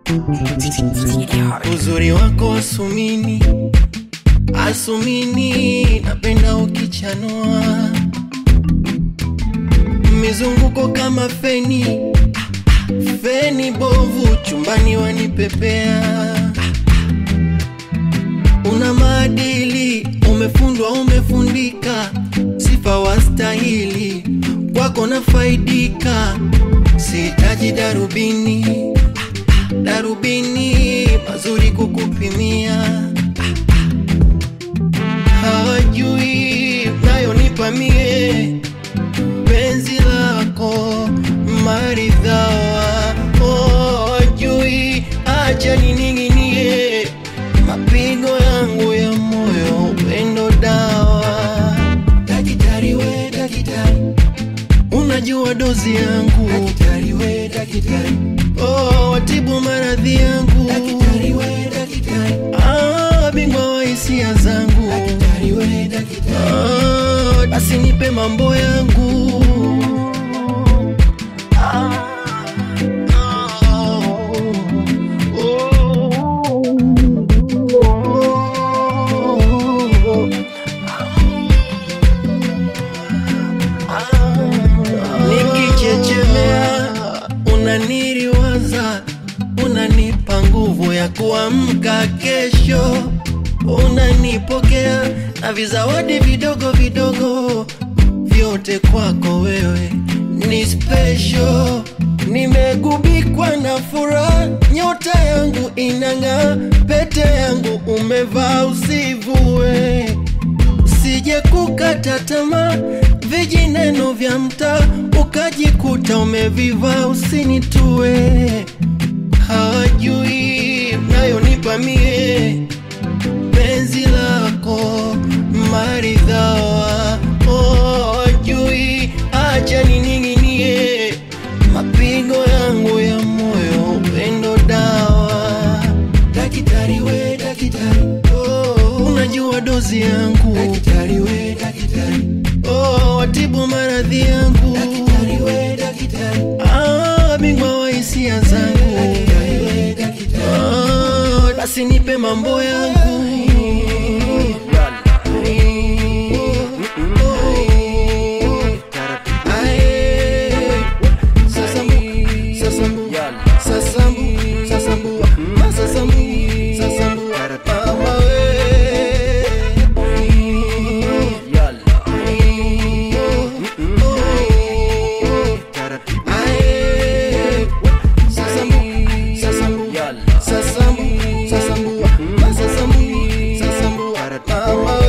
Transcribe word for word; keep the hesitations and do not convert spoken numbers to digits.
Uzuri wako asumini, asumini, napenda ukichanua. Mizunguko kama feni, feni bovu, chumbani wanipepea. Una maadili, umefundwa umefundika, sifa wastahili, kwako nafaidika. Sihitaji darubini, darubini, mazuri kukupimia. Hawajui unayonipa mie, penzi lako maridhawa. Hawajui acha nining'inie, mapigo yangu ya moyo upendo dawa. Daktari we daktari, unajua dozi yangu. Daktari we daktari, oh watibu maradhi yangu. Daktari we daktari, ah bingwa wa hisia zangu. Daktari we daktari, ah basi nipe mambo yangu. Ah unaniriwaza, unanipa nguvu ya kuamka kesho. Unanipokea na vizawadi vidogo vidogo, vyote kwako wewe ni special. Nimegubikwa na furaha, nyota yangu inang'aa, pete yangu umevaa usivue. Usije kukata tamaa, vijineno vya mtaa ukajikuta umevivaa, usinitue. Hawajui unayonipa mie, penzi lako maridhawa. Hawajui acha nining'inie, mapigo yangu ya moyo upendo dawa. Daktari we daktari, oh unajua dozi yangu. Daktari we daktari, oh watibu maradhi yangu. Daktari we daktari, ah bingwa wa hisia zangu. Daktari we daktari, ah basi nipe mambo yangu. Sasambu, sasambu, sasambu, sasambu, sasambu, sasambu,